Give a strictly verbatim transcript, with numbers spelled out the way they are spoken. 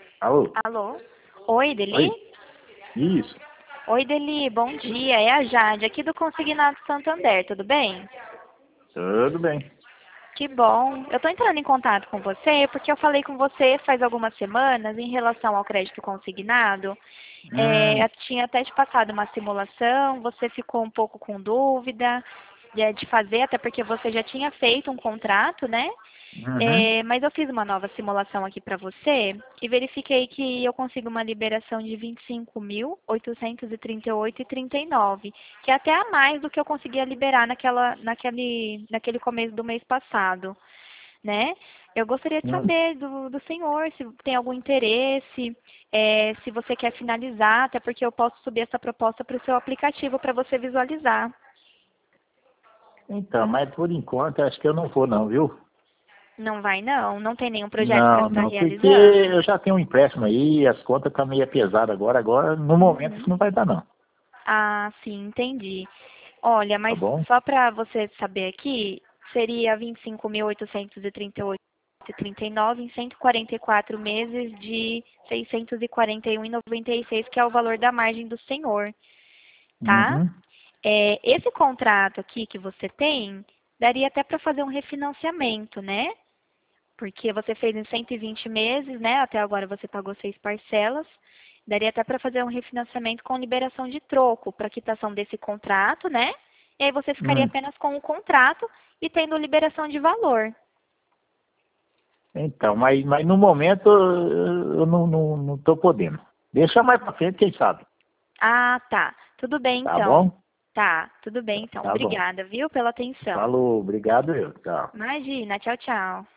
Alô? Alô? Oi, Deli? Oi? Isso. Oi, Deli, bom dia. É a Jade, aqui do Consignado Santander, tudo bem? Tudo bem. Que bom. Eu tô entrando em contato com você porque eu falei com você faz algumas semanas em relação ao crédito consignado. É, Hum, eu tinha até te passado uma simulação, você ficou um pouco com dúvida de, de fazer, até porque você já tinha feito um contrato, né? uhum. É, mas eu fiz uma nova simulação aqui para você e verifiquei que eu consigo uma liberação de vinte e cinco mil, oitocentos e trinta e oito reais e trinta e nove centavos, que é até a mais do que eu conseguia liberar naquela, naquele, naquele começo do mês passado, né? Eu gostaria de Hum. saber do, do senhor se tem algum interesse, é, se você quer finalizar, até porque eu posso subir essa proposta para o seu aplicativo para você visualizar. Então, mas por enquanto acho que eu não vou não, viu? Não vai não? Não tem nenhum projeto para Não, estar não, porque realizando? eu já tenho um empréstimo aí, as contas estão meio pesadas agora, agora no momento isso Uhum. não vai dar não, Ah, sim, entendi. Olha, tá mas bom? só para você saber aqui, seria vinte e cinco mil oitocentos e trinta e oito reais e trinta e nove centavos em cento e quarenta e quatro meses de seiscentos e quarenta e um reais e noventa e seis centavos, que é o valor da margem do senhor, tá? Uhum. É, esse contrato aqui que você tem, daria até para fazer um refinanciamento, né? Porque você fez em cento e vinte meses, né? Até agora você pagou seis parcelas. Daria até para fazer um refinanciamento com liberação de troco para quitação desse contrato, né? E aí você ficaria Hum. apenas com o contrato e tendo liberação de valor. Então, mas, mas no momento eu não, não, não tô podendo. Deixa mais pra frente, quem sabe. Ah, tá. Tudo bem Tá então. bom? Tá, tudo bem então. Tá bom. Obrigada, viu, pela atenção. Falou, obrigado eu. Tchau. Imagina, tchau, tchau.